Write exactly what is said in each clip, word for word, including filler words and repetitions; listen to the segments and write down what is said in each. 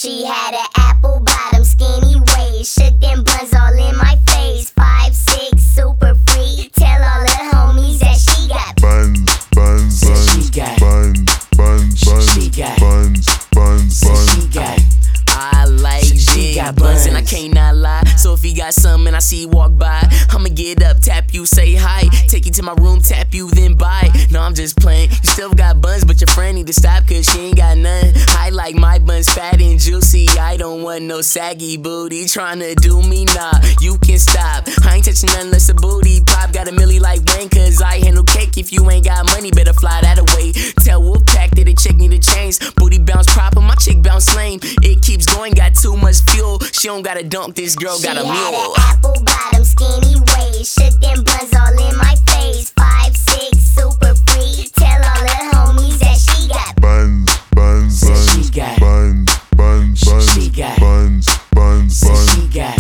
She had an apple bottom, skinny waist, shook them buns all in my face. Five, six, super free. Tell all her homies that she got buns, buns, buns, she got buns, buns, buns, she got buns, buns, buns. She got I like she got buns, and I can't not lie. So if he got something and I see you walk by, I'ma get up, tap you, say hi, take you to my room, tap you, then bye. No, I'm just playing. You still got buns, but your friend need to stop, cause she ain't got none. I like my buns fat and juicy. I don't want no saggy booty. Tryna do me, nah, you can stop. I ain't touching nothing unless a booty pop. Got a milli like Wayne, cause I handle cake. If you ain't got money, better fly that away. Tell Wolfpack that the chick need to change. Booty bounce proper, my chick bounce lame. It keeps going, got too much fuel. She don't gotta dunk, this girl got a She mule. had an apple bottom, skinny waist, shook them buns all in my face. Five, six, super free. Tell all her homies that she got buns, buns, buns, she got buns, buns, buns, she got buns, buns, buns. she got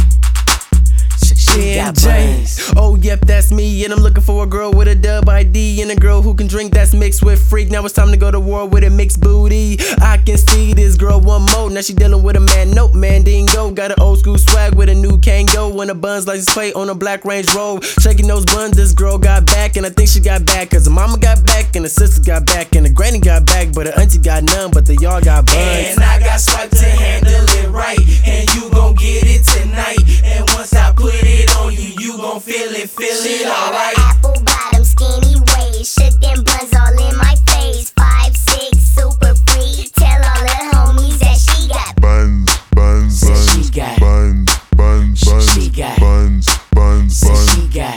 she got buns. Oh, yep, that's me. And I'm looking for a girl with a dub I D and a girl who can drink that's mixed with freak. Now it's time to go to war with a mixed booty. I can see this girl one more. Now she dealing with a man, nope, Mandingo. Got an old school swag with a new Kango and a buns license plate on a black Range Rover. Shaking those buns, this girl got back, and I think she got back cause her mama got back and her sister got back and her granny got back, but her auntie got none, but they all got buns. And I got swiped to handle it right, and you gon' get it tonight. And once I put it on you, you gon' feel it, feel it alright. apple bottom, skinny waist, shook them buns all in my face. Five, six, super free. Tell all her homies that she got buns, buns, buns, she got buns, buns, buns, she got buns, buns, buns. she got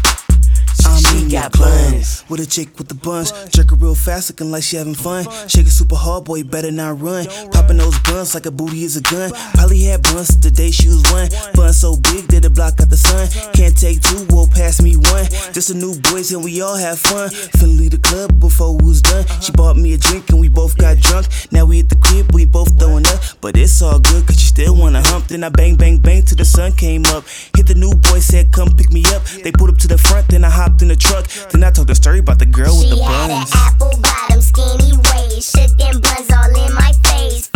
She got buns. With a chick with the buns, jerk her real fast, looking like she having fun. Shake it super hard, boy, you better not run. Popping those buns like a booty is a gun. Probably had buns the day she was one. Bun so big that it block out the sun. Can't take two, will pass me one. Just a new boys and we all have fun. Finna leave the club before we was done. She bought me a drink and we both got drunk. Now we at the crib, we both throwing up. But it's all good cause she still wanna hump. Then I bang, bang, bang till the sun came up. Hit the new boy, said come pick me up. They pulled up to the front, then I hopped in the truck. Then I told the story about the girl with the She had an buns. apple bottom, skinny waist, shook them buns all in my face.